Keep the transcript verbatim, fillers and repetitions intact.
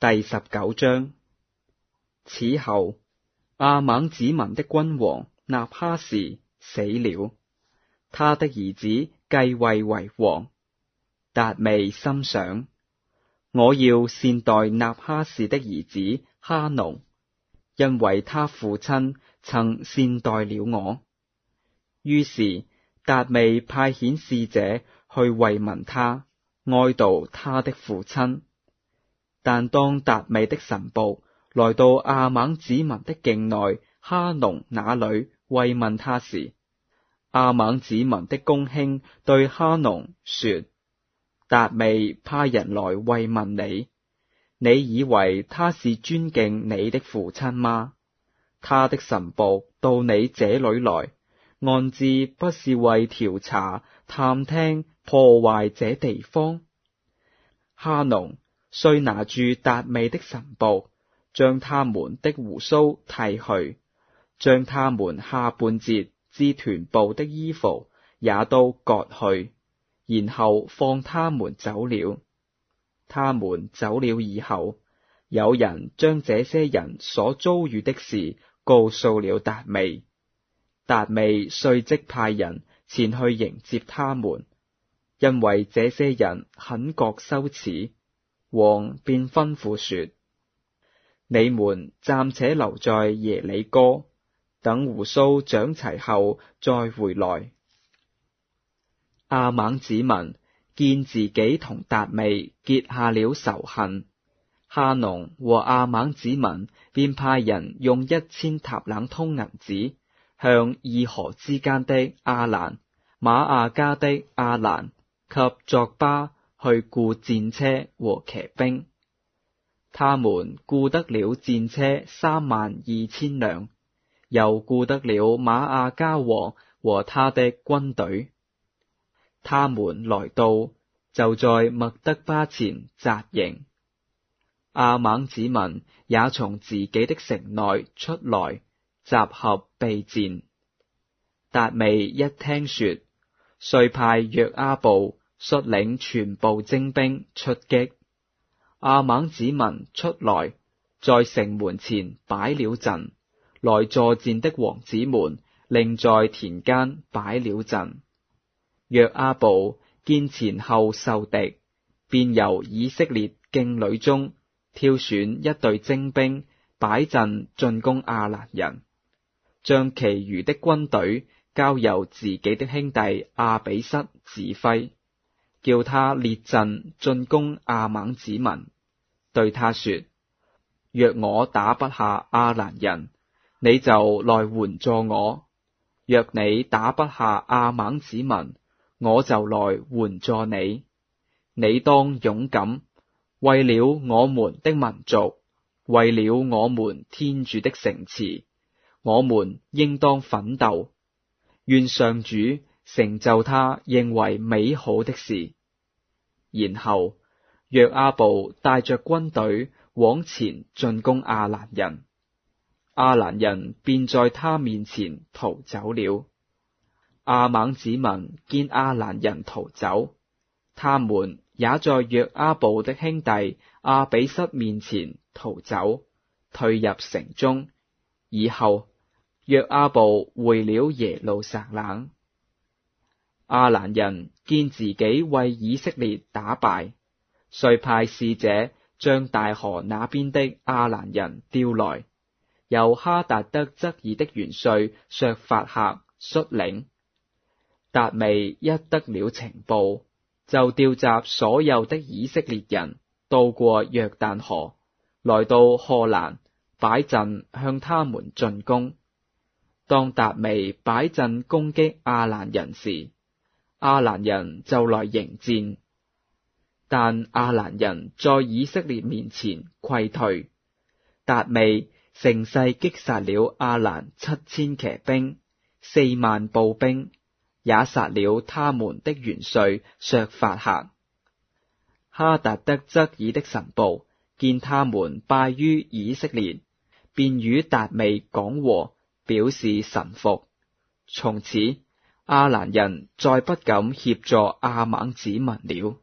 第十九章。此後，亞猛子民的君王納哈時死了，他的兒子繼位為王。達味心想，我要善待納哈時的兒子哈農，因為他父親曾善待了我。於是達味派遣使者去慰問他，哀悼他的父親。但當達味的臣僕來到亞猛子民的境內哈農那裏慰問他時，亞猛子民的公卿對哈農說：達味派人來慰問你，你以為他是尊敬你的父親嗎？他的臣僕到你這裏來，安置不是為調查、探聽、破壞這地方？哈農遂拿住達味的臣僕，將他們的鬍鬚剃去，將他們下半截至臀部的衣服也都割去，然後放他們走了。他們走了以後，有人將這些人所遭遇的事告訴了達味。達味遂即派人前去迎接他們，因為這些人很覺羞恥。王便吩咐說：你們暫且留在耶里哥，等鬍鬚長齊後再回來。亞猛子民見自己同達味結下了仇恨，哈農和亞猛子民便派人用一千塔冷通銀子向二河之間的亞蘭、瑪亞迦的亞蘭及作巴去雇戰車和騎兵。他們雇得了戰車三萬二千輛，又雇得了瑪亞迦王和他的軍隊。他們來到，就在麥德巴前紮營。亞猛子民也從自己的城內出來，集合備戰。達味一聽說，遂派約阿布率領全部精兵出擊。亞猛子民出來，在城門前擺了陣，來助戰的王子們另在田間擺了陣。約阿布見前後受敵，便由以色列境旅中挑選一隊精兵擺陣進攻亞蘭人，將其餘的軍隊交由自己的兄弟亞比瑟指揮，叫他列陣進攻亞猛子民。對他說：若我打不下亞蘭人，你就來援助我；若你打不下亞猛子民，我就來援助你。你當勇敢，為了我們的民族，為了我們天主的城池，我們應當奮鬥。願上主成就他認為美好的事。然後約阿布帶着軍隊往前進攻亞蘭人，亞蘭人便在他面前逃走了。亞猛子民見亞蘭人逃走，他們也在約阿布的兄弟亞比瑟面前逃走，退入城中。以後約阿布回了耶路撒冷。亞蘭人見自己為以色列打敗，遂派使者將大河那邊的亞蘭人調來，由哈達德側耳的元帥削法客率領。達味一得了情報，就調集所有的以色列人渡過約旦河，來到荷蘭擺陣向他們進攻。當達味擺陣攻擊亞蘭人時，亞蘭人就來迎戰。但亞蘭人在以色列面前潰退，達味乘勢擊殺了亞蘭七千騎兵、四萬步兵，也殺了他們的元帥削法客。哈達德側耳的臣僕見他們敗於以色列，便與達味講和，表示臣服。從此亞蘭人再不敢協助亞猛子民了。